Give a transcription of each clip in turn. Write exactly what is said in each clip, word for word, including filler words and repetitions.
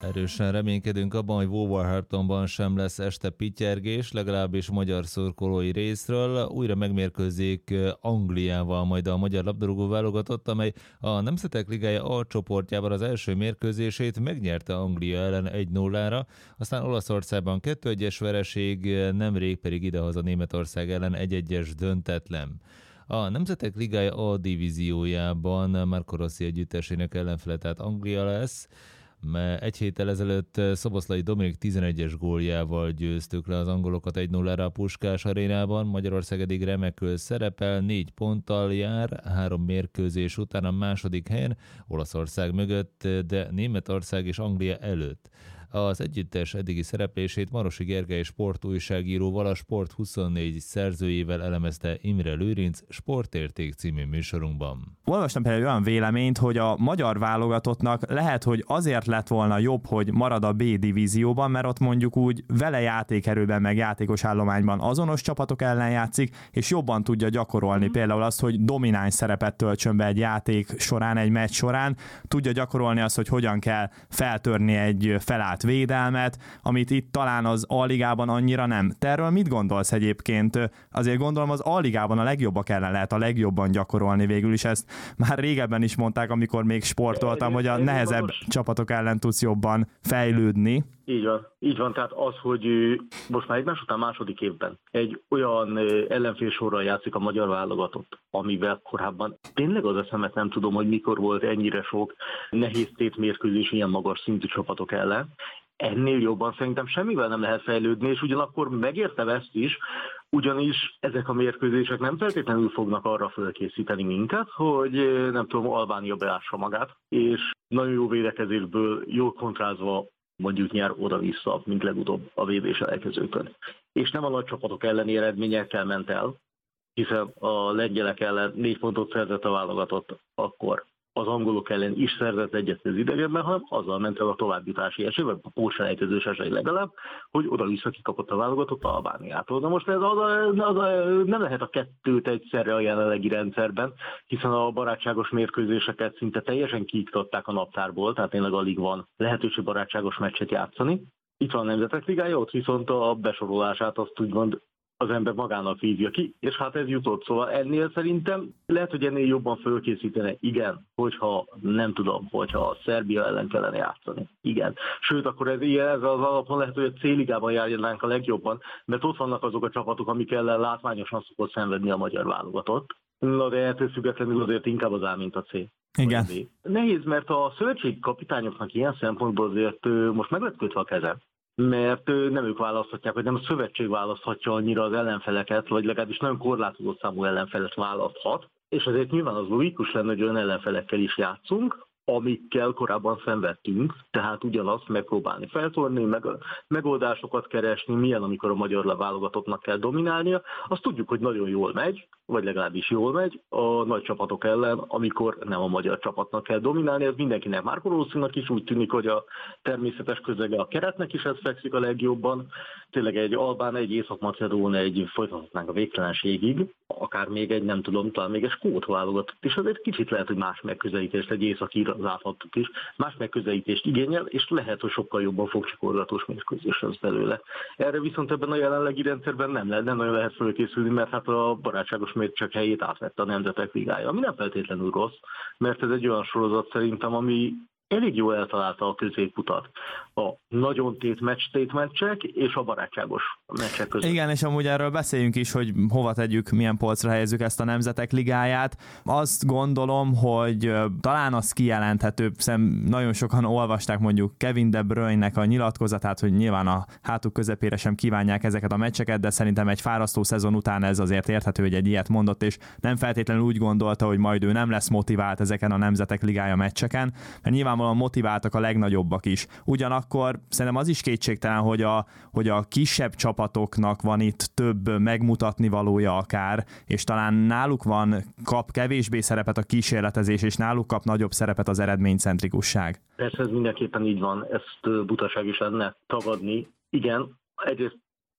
Erősen reménykedünk abban, hogy Wolverhamptonban sem lesz este pittyergés, legalábbis magyar szurkolói részről. Újra megmérkőzik Angliával majd a magyar labdarúgó válogatott, amely a Nemzetek Ligája A csoportjában az első mérkőzését megnyerte Anglia ellen egy nullára, aztán Olaszországban kettő egyes vereség, nemrég pedig idehaza Németország ellen egy egyes döntetlen. A Nemzetek Ligája A divíziójában Marco Rossi együttesének ellenfele, tehát Anglia lesz. Egy héttel ezelőtt Szoboszlai Dominik tizenegyes góljával győztük le az angolokat egy nullára a Puskás arénában. Magyarország eddig remekül szerepel, négy ponttal jár, három mérkőzés után a második helyen, Olaszország mögött, de Németország és Anglia előtt. Az együttes eddigi szereplését Marosi Gergely sportújságíróval, a Sport huszonnégy szerzőjével elemezte Imre Lőrinc Sportérték című műsorunkban. Olvastam például olyan véleményt, hogy a magyar válogatottnak lehet, hogy azért lett volna jobb, hogy marad a B divízióban, mert ott mondjuk úgy vele játékerőben meg játékos állományban azonos csapatok ellen játszik, és jobban tudja gyakorolni például azt, hogy domináns szerepet töltsön be egy játék során, egy meccs során, tudja gyakorolni azt, hogy hogyan kell feltörni egy felállt védelmet, amit itt talán az A-ligában annyira nem. Te erről mit gondolsz egyébként? Azért gondolom az A-ligában a legjobbak ellen lehet a legjobban gyakorolni végül is, ezt már régebben is mondták, amikor még sportoltam, hogy a nehezebb csapatok ellen tudsz jobban fejlődni. Így van, így van, tehát az, hogy most már egymás után második évben egy olyan ellenfélsorral játszik a magyar válogatott, amivel korábban tényleg az eszemet nem tudom, hogy mikor volt ennyire sok nehéz tétmérkőzés ilyen magas szintű csapatok ellen. Ennél jobban szerintem semmivel nem lehet fejlődni, és ugyanakkor megértem ezt is, ugyanis ezek a mérkőzések nem feltétlenül fognak arra felkészíteni minket, hogy nem tudom, Albánia beássa magát, és nagyon jó védekezésből jól kontrázva mondjuk nyer oda-vissza, mint legutóbb a vé bé-selejtezőkön. És nem a nagy csapatok elleni eredményekkel ment el, hiszen a lengyelek ellen négy pontot szerzett a válogatott, akkor az angolok ellen is szerzett egyet az idegenben, hanem azzal ment el a továbbjutási esély, vagy a pótselejtezős esély legalább, hogy oda-vissza kikapott a válogatott Albániától. Na most ez az a, az a, nem lehet a kettőt egyszerre a jelenlegi rendszerben, hiszen a barátságos mérkőzéseket szinte teljesen kiiktatták a naptárból, tehát tényleg alig van lehetőség barátságos meccset játszani. Itt van a Nemzetek Ligája, ott viszont a besorolását azt úgymond az ember magának hívja ki, és hát ez jutott. Szóval ennél szerintem lehet, hogy ennél jobban fölkészítene. Igen, hogyha nem tudom, hogyha a Szerbia ellen kellene játszani. Igen. Sőt, akkor ez ilyen, ez az alapon lehet, hogy a C-ligában járnánk a legjobban, mert ott vannak azok a csapatok, amik ellen látványosan szokott szenvedni a magyar válogatott. Na, de ettől függetlenül azért inkább az A, mint a C. Igen. Nehéz, mert a szövetségi kapitányoknak ilyen szempontból azért most meg lett kötve a keze, mert nem ők választhatják, vagy nem a szövetség választhatja annyira az ellenfeleket, vagy legalábbis nagyon korlátozott számú ellenfelet választhat, és ezért nyilván az logikus lenne, hogy olyan ellenfelekkel is játszunk, amikkel korábban szenvedtünk, tehát ugyanazt megpróbálni feltorni, meg, megoldásokat keresni, milyen, amikor a magyar válogatottnak kell dominálnia. Azt tudjuk, hogy nagyon jól megy, vagy legalábbis jól megy a nagy csapatok ellen, amikor nem a magyar csapatnak kell dominálni. Ez mindenkinek, Marco Rossinak is úgy tűnik, hogy a természetes közege a keretnek is ez fekszik a legjobban. Tényleg egy albán, egy észak-macedón, egy folytathatnánk a végtelenségig, akár még egy, nem tudom, talán még egy skót válogatott is, azért kicsit lehet, hogy más megközelítést, egy északír láthattuk is, más megközelítést igényel, és lehet, hogy sokkal jobban fogcsikorlatos mérkőzés lesz belőle. Erre viszont ebben a jelenlegi rendszerben nem, lehet, nem nagyon lehet fölkészülni, mert hát a barátságos mérkőzések helyét átvette a Nemzetek Ligája, ami nem feltétlenül rossz, mert ez egy olyan sorozat szerintem, ami elég jól eltalálta a középutat. A nagyon tét meccs, tét meccsek és a barátságos meccsek között. Igen, és amúgy erről beszéljünk is, hogy hova tegyük, milyen polcra helyezzük ezt a Nemzetek Ligáját. Azt gondolom, hogy talán az kijelenthető, hiszen nagyon sokan olvasták mondjuk Kevin De Bruyne-nek a nyilatkozatát, hogy nyilván a hátuk közepére sem kívánják ezeket a meccseket, de szerintem egy fárasztó szezon után ez azért érthető, hogy egy ilyet mondott, és nem feltétlenül úgy gondolta, hogy majd ő nem lesz motivált ezeken a Nemzetek Ligája meccseken, mert nyilván motiváltak a legnagyobbak is. Ugyanakkor szerintem az is kétségtelen, hogy a, hogy a kisebb csapatoknak van itt több megmutatni valója akár, és talán náluk van, kap kevésbé szerepet a kísérletezés, és náluk kap nagyobb szerepet az eredménycentrikusság. Persze ez mindenképpen így van, ezt butaság is lenne tagadni. Igen, egyrészt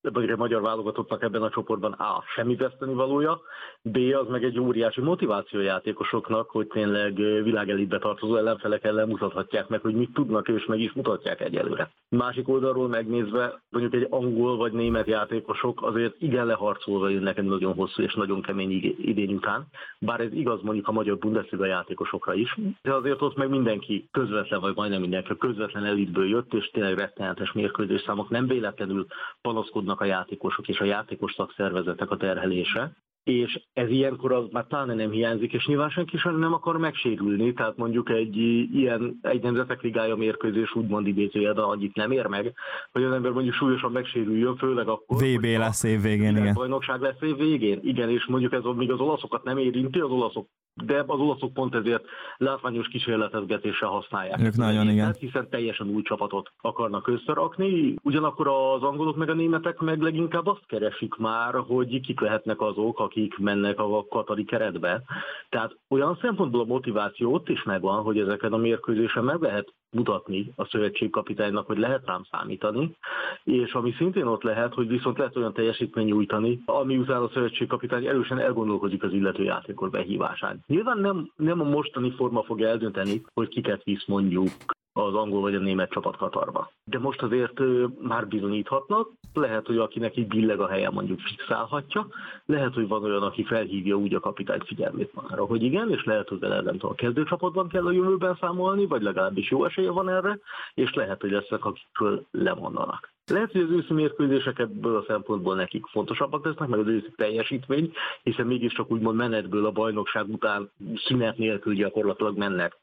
vagy a magyar válogatottnak ebben a csoportban A. semmi vesztenivalója, B. az meg egy óriási motiváció játékosoknak, hogy tényleg világelitbe tartozó ellenfelek ellen mutathatják meg, hogy mit tudnak, és meg is mutatják egyelőre. Másik oldalról megnézve, mondjuk egy angol vagy német játékosok azért igen leharcolva jönnek egy nagyon hosszú és nagyon kemény idény után, bár ez igaz mondjuk a magyar Bundesliga játékosokra is, de azért ott meg mindenki közvetlen, vagy majdnem mindenki közvetlen elitből jött, és tényleg rettenetes mérkőzésszámok, nem véletlenül panaszkodnak a játékosok és a játékos szakszervezetek a terhelése, és ez ilyenkor az már pláne nem hiányzik, és nyilván senki sem nem akar megsérülni, tehát mondjuk egy ilyen egy nemzetek ligája mérkőzés úgymond idézőjel, de annyit nem ér meg, hogy az ember mondjuk súlyosan megsérüljön, főleg akkor, vé bé lesz év végén, igen. Bajnokság lesz év végén, igen, és mondjuk ez még az olaszokat nem érinti, az olaszok, de az olaszok pont ezért látványos kísérletezgetéssel használják. Ők nagyon, igen. Hiszen teljesen új csapatot akarnak összerakni, ugyanakkor az angolok meg a németek meg leginkább azt keresik már, hogy kik lehetnek azok, akik mennek a katari keretbe. Tehát olyan szempontból a motiváció ott is megvan, hogy ezeken a mérkőzésen meg lehet mutatni a szövetségkapitánynak, hogy lehet rám számítani, és ami szintén ott lehet, hogy viszont lehet olyan teljesítmény nyújtani, ami után a szövetségkapitány erősen elgondolkozik az illető játékos behívásán. Nyilván nem, nem a mostani forma fog eldönteni, hogy kiket visz mondjuk az angol vagy a német csapat Katarba. De most azért ö, már bizonyíthatnak, lehet, hogy akinek így billeg a helye mondjuk fixálhatja, lehet, hogy van olyan, aki felhívja úgy a kapitány figyelmét magára, hogy igen, és lehet, hogy vele nem tudom, a kezdőcsapatban kell a jövőben számolni, vagy legalábbis jó esélye van erre, és lehet, hogy lesznek, akikről lemondanak. Lehet, hogy az őszi mérkőzések ebből a szempontból nekik fontosabbak lesznek, meg az őszi teljesítmény, hiszen mégiscsak úgymond menetből a bajnokság után szünet nélkül gyakorlatilag mennek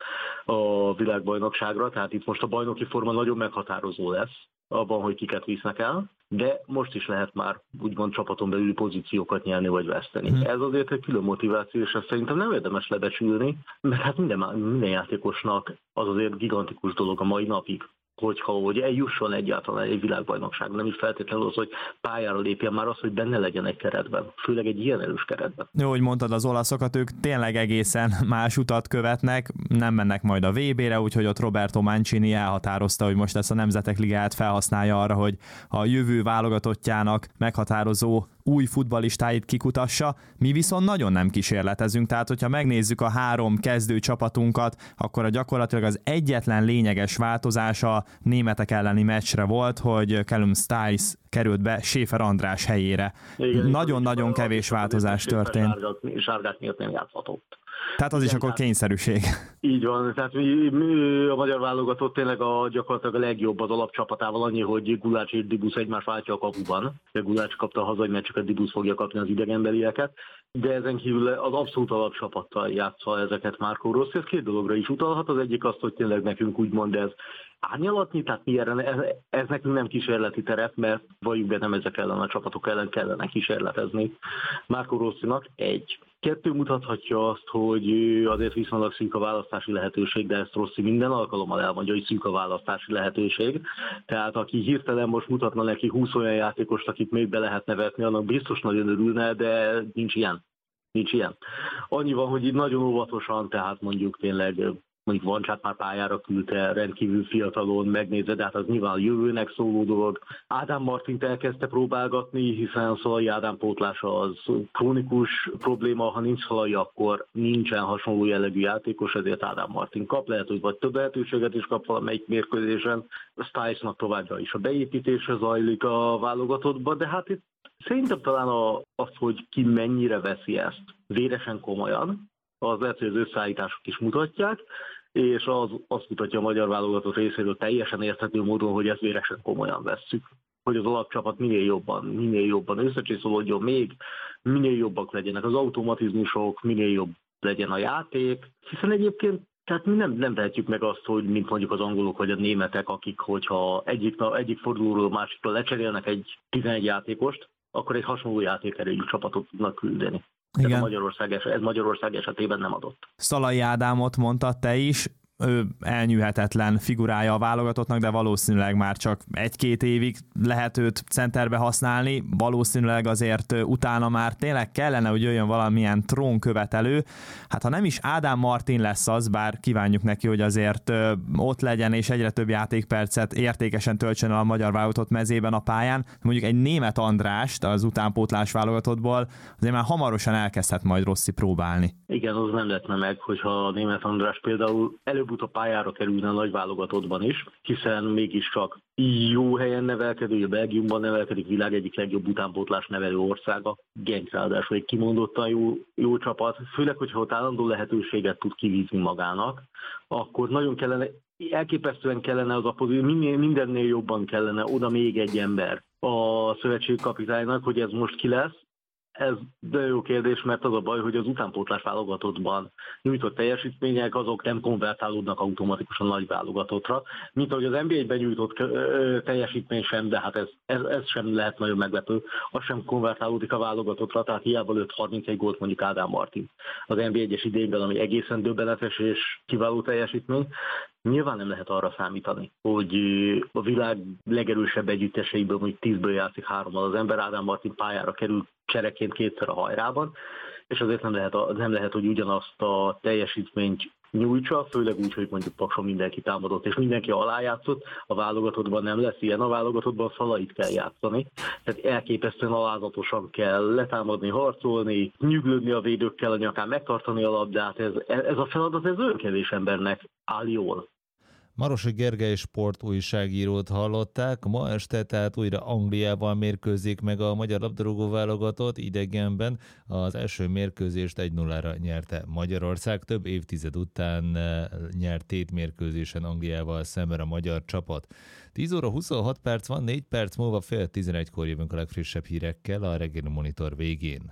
a világbajnokságra, tehát itt most a bajnoki forma nagyon meghatározó lesz abban, hogy kiket visznek el, de most is lehet már úgymond csapaton belüli pozíciókat nyerni vagy veszteni. Hmm. Ez azért egy külön motiváció, és ezt szerintem nem érdemes lebecsülni, mert hát minden, minden játékosnak az azért gigantikus dolog a mai napig, hogyha hogy eljusson egyáltalán egy világbajnokság, nem is feltétlenül az, hogy pályára lépjen, már az, hogy benne legyen egy keretben, főleg egy ilyen erős keretben. Jó, hogy mondtad az olaszokat, ők tényleg egészen más utat követnek, nem mennek majd a vé bére, úgyhogy ott Roberto Mancini elhatározta, hogy most ezt a Nemzetek Ligáját felhasználja arra, hogy a jövő válogatottjának meghatározó új futballistáit kikutassa, mi viszont nagyon nem kísérletezünk, tehát hogyha megnézzük a három kezdő csapatunkat, akkor a gyakorlatilag az egyetlen lényeges változás a németek elleni meccsre volt, hogy Callum Stiles került be Schäfer András helyére. Nagyon-nagyon kevés változás történt. Sárgák miatt nem játszhatott. Tehát az is akkor kényszerűség. Így van, tehát mi, mi a magyar válogatott tényleg a, gyakorlatilag a legjobb az alapcsapatával, annyi, hogy Gulács és Dibusz egymás váltja a kapuban. Gulács kapta a hazai meccseket, Dibusz fogja kapni az idegenbelieket, de ezen kívül az abszolút alapcsapattal játsza ezeket Marco Rossi. Ez két dologra is utalhat, az egyik azt, hogy tényleg nekünk úgymond ez árnyalatni, tehát mi erre, ez, ez nekünk nem kísérleti terep, mert valljuk be, nem ezek ellen a csapatok ellen kellene kísérletezni Marco Rossinak. Egy. Kettő mutathatja azt, hogy azért viszonylag szűk a választási lehetőség, de ezt Rossi minden alkalommal elmondja, hogy szűk a választási lehetőség. Tehát aki hirtelen most mutatna neki húsz olyan játékost, akit még be lehetne vetni, annak biztos nagyon örülne, de nincs ilyen. Nincs ilyen. Annyi van, hogy itt nagyon óvatosan, tehát mondjuk tényleg mondjuk Vancsát már pályára küldte, rendkívül fiatalon megnézve, de hát az nyilván a jövőnek szóló dolog. Ádám Martint elkezdte próbálgatni, hiszen Szalai Ádám pótlása az krónikus probléma, ha nincs Szalai, akkor nincsen hasonló jellegű játékos, ezért Ádám Martin kap, lehet, hogy vagy több lehetőséget is kap valamelyik mérkőzésen. Stiles-nak továbbra is a beépítése zajlik a válogatottba, de hát itt szerintem talán az, hogy ki mennyire veszi ezt véresen komolyan, az lehet, hogy az összeállítások is mutatják, és az azt mutatja a magyar válogatott részéről teljesen érthető módon, hogy ezt véresen komolyan vesszük. Hogy az alapcsapat minél jobban, minél jobban összecsiszolódjon még, minél jobbak legyenek az automatizmusok, minél jobb legyen a játék, hiszen egyébként tehát mi nem, nem tehetjük meg azt, hogy mint mondjuk az angolok vagy a németek, akik hogyha egyik, egyik fordulóról a másikra lecserélnek egy tizenegy játékost, akkor egy hasonló játékerejű csapatot tudnak küldeni. Ez, Magyarország, ez Magyarország esetében nem adott. Szalai Ádámot mondtad te is, ő elnyűhetetlen figurája a válogatottnak, de valószínűleg már csak egy-két évig lehet őt centerbe használni, valószínűleg azért utána már tényleg kellene, hogy jöjjön valamilyen trónkövetelő. Hát ha nem is Ádám Martin lesz az, bár kívánjuk neki, hogy azért ott legyen és egyre több játékpercet értékesen töltsön el a magyar válogatott mezében a pályán, mondjuk egy Németh Andrást az utánpótlás válogatottból azért már hamarosan elkezdhet majd Rossi próbálni. Igen, az nem lehetne meg, hogyha a Németh András például előbb-utóbb pályára kerülne a nagy válogatottban is, hiszen mégiscsak jó helyen nevelkedő, a Belgiumban nevelkedik, világ egyik legjobb utánpótlás nevelő országa. Genk ráadásul egy kimondottan jó, jó csapat, főleg, hogyha ott állandó lehetőséget tud kivízni magának, akkor nagyon kellene, elképesztően kellene az a pozíció, mindennél jobban kellene oda még egy ember a szövetségkapitánynak, hogy ez most ki lesz. Ez de jó kérdés, mert az a baj, hogy az utánpótlás válogatottban nyújtott teljesítmények, azok nem konvertálódnak automatikusan nagy válogatottra, mint ahogy az en bé egy-ben nyújtott teljesítmény sem, de hát ez, ez, ez sem lehet nagyon meglepő, az sem konvertálódik a válogatottra, tehát hiába lőtt harmincegy gólt mondjuk Ádám Martin az en bé egyes idényben, ami egészen döbbenetes és kiváló teljesítmény. Nyilván nem lehet arra számítani, hogy a világ legerősebb együtteseiből, mondjuk tízből játszik hárommal az ember, Ádám Martin pályára kerül csereként kétszer a hajrában, és azért nem lehet, nem lehet, hogy ugyanazt a teljesítményt nyújtsa, főleg úgy, hogy mondjuk Pakson mindenki támadott, és mindenki alájátszott, a válogatottban nem lesz ilyen, a válogatottban Szalait kell játszani, tehát elképesztően alázatosan kell letámadni, harcolni, nyüglődni a védőkkel a nyakán, megtartani a labdát, ez, ez a feladat, ez olyan kevés embernek áll jól. Marosi Gergely sportújságírót hallották, ma este tehát újra Angliával mérkőzik meg a magyar labdarúgó válogatott idegenben. Az első mérkőzést egy nullára nyerte Magyarország, több évtized után nyert tét mérkőzésen Angliával szemben a magyar csapat. tíz óra huszonhat perc van, négy perc múlva fél tizenegykor jövünk a legfrissebb hírekkel a reggeli monitor végén.